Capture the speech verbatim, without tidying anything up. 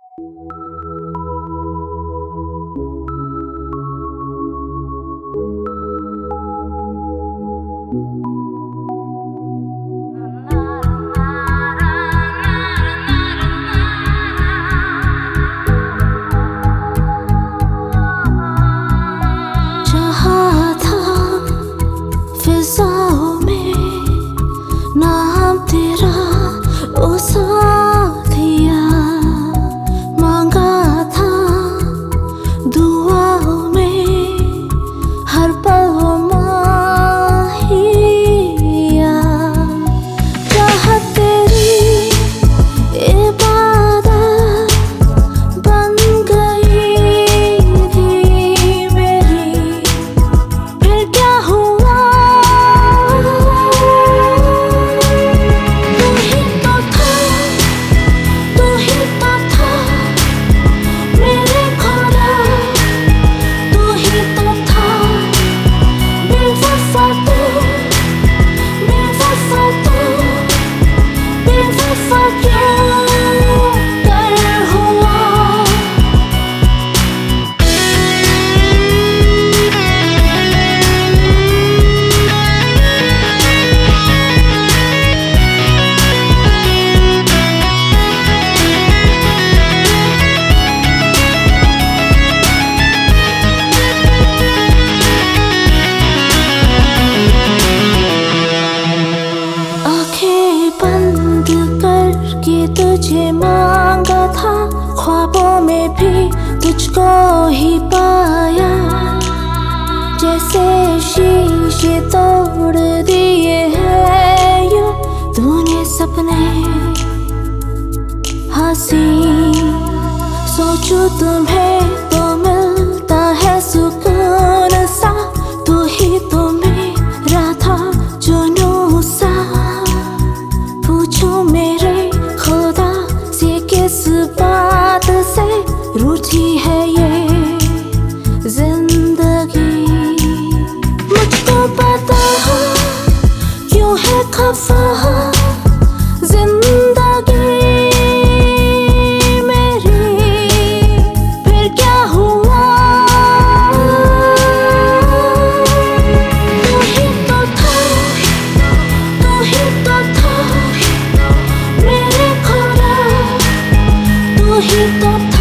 तुझे मांगा था, ख्वाबों में भी तुझको ही पाया। जैसे शीशे तोड़ दिए हैं यूं तूने सपने हंसी। सोचूं तुम्हें तो मिलता है सुकून सा, तू ही तो मेरा था जुनून सा। पूछूं मेरे खुदा से किस बात से रूठी है ये जिंदगी। मुझको पता है क्यों है खफा जिंदगी मेरी, फिर क्या हुआ। तू ही तो था, तू ही तो था मेरे खुदा, तू ही तो था।